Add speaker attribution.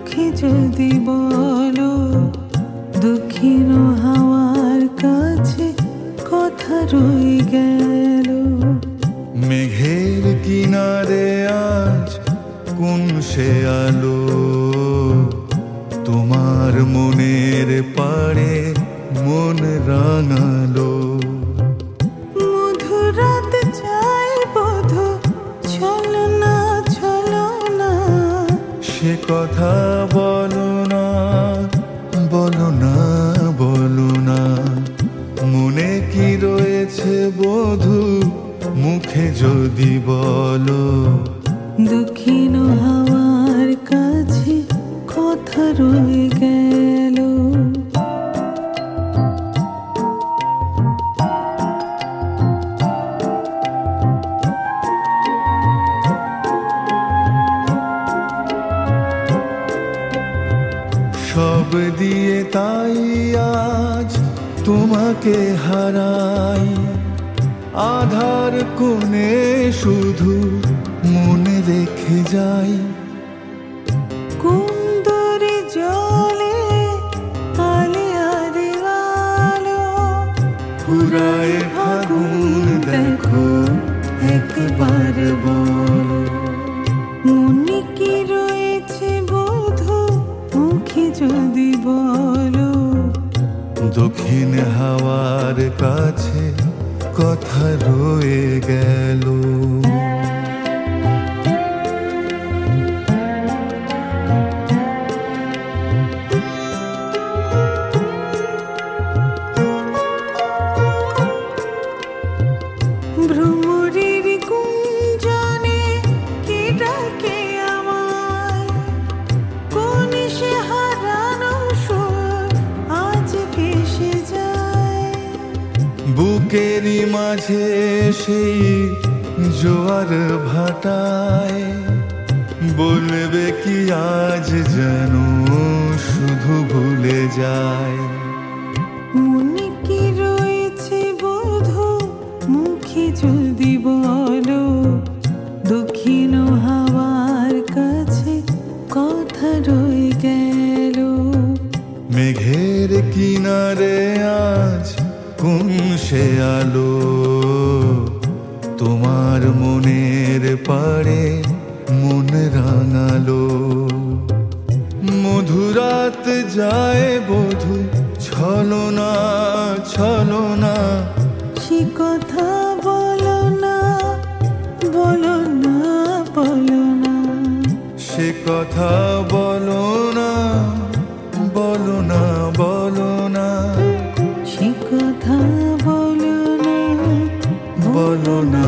Speaker 1: মুখে যদি বলো, দক্ষিণ হাওয়ার কাছে কথা রয়ে গেল।
Speaker 2: মেঘের কিনারে আজ কোন সে আলো, তোমার মনের পাড়ে মন রাঙালো।
Speaker 1: মধুরাত যায় বধু, চলো না চলো না,
Speaker 2: সে কথা বলো না, বলো না, বলো না। মনে কি রয়েছে বধূ, মুখে যদি বলো।
Speaker 1: দক্ষিণ হাওয়ার কাছে কথা রয়ে গেল।
Speaker 2: সব দিয়ে তাই আজ তোমাকে হারাই, আধার কোণে শুধু মনে রেখে যাই।
Speaker 1: কুন্দরে জলে আলে আরে আলো,
Speaker 2: ফুরায় ফাগুন দেখো একবার বলো।
Speaker 1: মনে কি রয়েছে বধু, মুখে যদি বলো।
Speaker 2: দক্ষিণ হাওয়ার কাছে কথা রয়ে গেল।
Speaker 1: ভ্রমরের কুঞ্জনে কে ডাকে আমায়, কোন সে হারানো সুর আজ ভেসে যায়।
Speaker 2: বুকেরই মাঝে সেই জোয়ার ভাটায়, বলবে কি আজ যেন শুধু ভুলে যায়।
Speaker 1: মনে কি রয়েছে বধু, মুখে যদি বলো। দক্ষিণ হাওয়ার কাছে কথা রয়ে গেল।
Speaker 2: মেঘের কিনারে আজ কোন সে আলো, তোমার মনের পাড়ে মন রাঙালো। মধুরাত যায় বধু, ছলো না ছলো না,
Speaker 1: সে কথা বলো না, বলো না, বলো না।
Speaker 2: সে কথা বলো না, বলো না, বলো না।
Speaker 1: সে কথা বলো না,
Speaker 2: বলো না,